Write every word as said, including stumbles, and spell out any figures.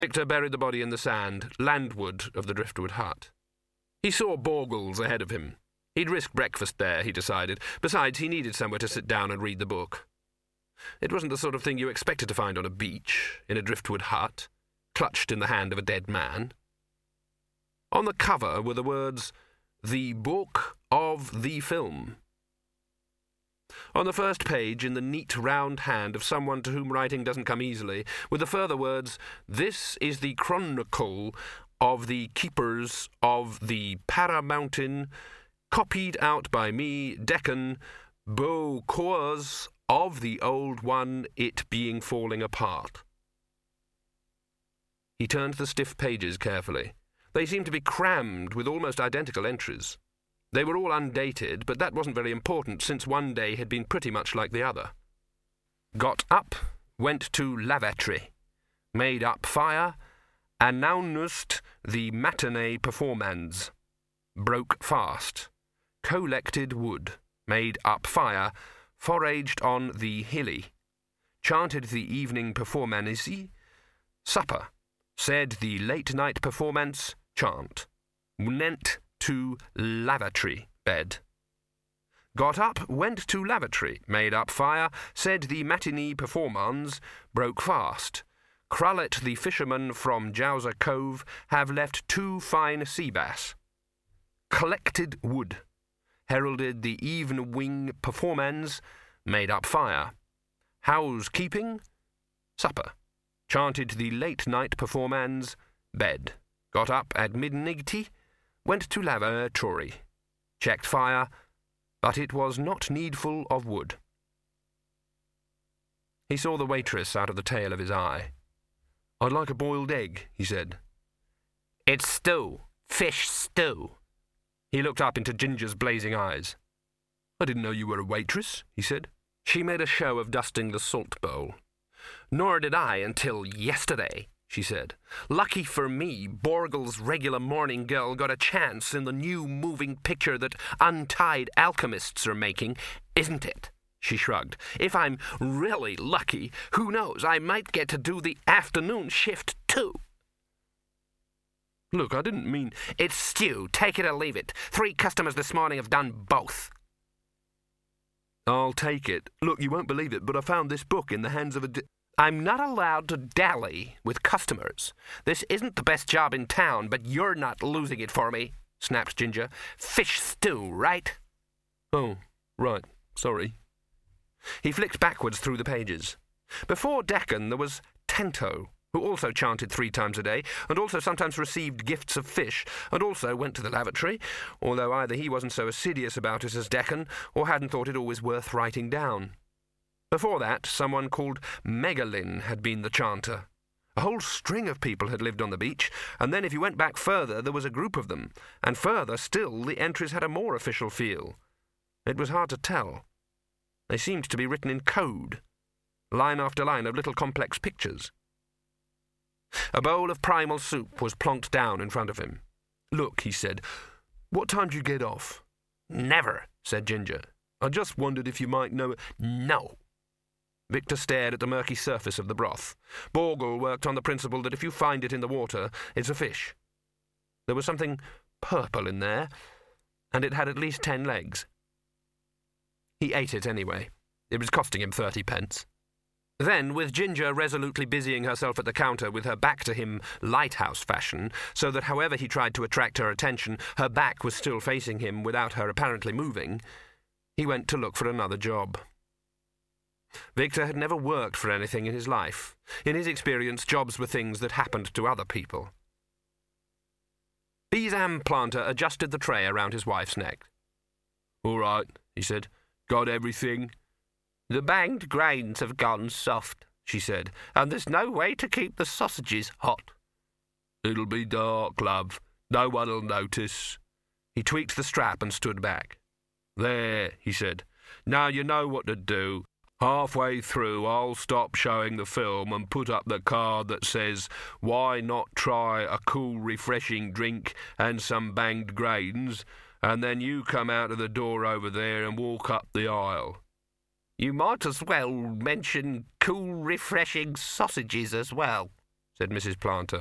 Victor buried the body in the sand, landward of the driftwood hut. He saw Borgles ahead of him. He'd risk breakfast there, he decided. Besides, he needed somewhere to sit down and read the book. It wasn't the sort of thing you expected to find on a beach, in a driftwood hut, clutched in the hand of a dead man. On the cover were the words, "The Book of the Film." On the first page, in the neat round hand of someone to whom writing doesn't come easily, were the further words, "This is the Chronicle of the Keepers of the Para Mountain, copied out by me, Deccan, Beau Cause of the Old One, it being falling apart." He turned the stiff pages carefully. They seemed to be crammed with almost identical entries. They were all undated, but that wasn't very important, since one day had been pretty much like the other. Got up, went to lavatory, made up fire, announced the matinee performance, broke fast, collected wood, made up fire, foraged on the hilly, chanted the evening performance, supper, said the late-night performance, chant, went to lavatory, bed. Got up, went to lavatory, made up fire, said the matinee performance, broke fast. Crullet the fisherman from Jowser Cove have left two fine sea bass. Collected wood, heralded the even-wing performance, made up fire. Housekeeping, supper, chanted the late-night performance, bed. Got up at midnight, went to lavatory, checked fire, but it was not needful of wood. He saw the waitress out of the tail of his eye. "I'd like a boiled egg," he said. "It's stew. Fish stew." He looked up into Ginger's blazing eyes. "I didn't know you were a waitress," he said. She made a show of dusting the salt bowl. "Nor did I until yesterday," she said. "Lucky for me, Borgle's regular morning girl got a chance in the new moving picture that Untied Alchemists are making, isn't it?" She shrugged. "If I'm really lucky, who knows, I might get to do the afternoon shift too." "Look, I didn't mean—" "It's stew. Take it or leave it. Three customers this morning have done both." "I'll take it. Look, you won't believe it, but I found this book in the hands of a... Di- I'm not allowed to dally with customers. This isn't the best job in town, but you're not losing it for me," snapped Ginger. "Fish stew, right?" "Oh, right. Sorry." He flicked backwards through the pages. Before Deccan there was Tento, who also chanted three times a day, and also sometimes received gifts of fish, and also went to the lavatory, although either he wasn't so assiduous about it as Deccan, or hadn't thought it always worth writing down. Before that, someone called Megalyn had been the chanter. A whole string of people had lived on the beach, and then if you went back further, there was a group of them, and further still, the entries had a more official feel. It was hard to tell. They seemed to be written in code, line after line of little complex pictures. A bowl of primal soup was plonked down in front of him. "Look," he said, "what time do you get off?" "Never," said Ginger. "I just wondered if you might know—" "No." Victor stared at the murky surface of the broth. Borgle worked on the principle that if you find it in the water, it's a fish. There was something purple in there, and it had at least ten legs. He ate it anyway. It was costing him thirty pence. Then, with Ginger resolutely busying herself at the counter with her back to him lighthouse fashion, so that however he tried to attract her attention, her back was still facing him without her apparently moving, he went to look for another job. Victor had never worked for anything in his life. In his experience, jobs were things that happened to other people. Besom Planter adjusted the tray around his wife's neck. "All right," he said. "Got everything?" "The banged grains have gone soft," she said, "and there's no way to keep the sausages hot." "It'll be dark, love. No one'll notice." He tweaked the strap and stood back. "There," he said. "Now you know what to do. Halfway through, I'll stop showing the film and put up the card that says, 'Why not try a cool, refreshing drink and some banged grains?' and then you come out of the door over there and walk up the aisle." "You might as well mention cool, refreshing sausages as well," said Missus Planter.